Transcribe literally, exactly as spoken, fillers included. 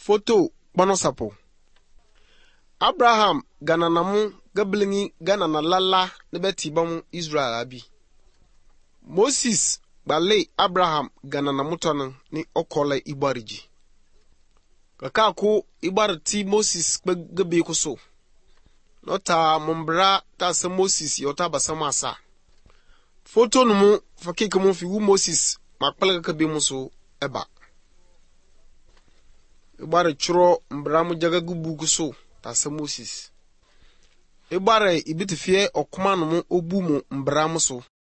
Foto Bonosapo Abraham gananamu gablingi ganana lala nebeti bamu Israel abi. Moses bale Abraham gananamu tonan ni okole ibariji. Kakaku ibariti Moses gabe kuso. Nota mumbra ta se Moses yota basama asa. Foto numu fakike mu fi wu Moses makpala kabe muso eba. Ibare churo mbramu jaga gubu kuso ta se Moses. Ibare ibitifie okuma numu obu mu mbramu so.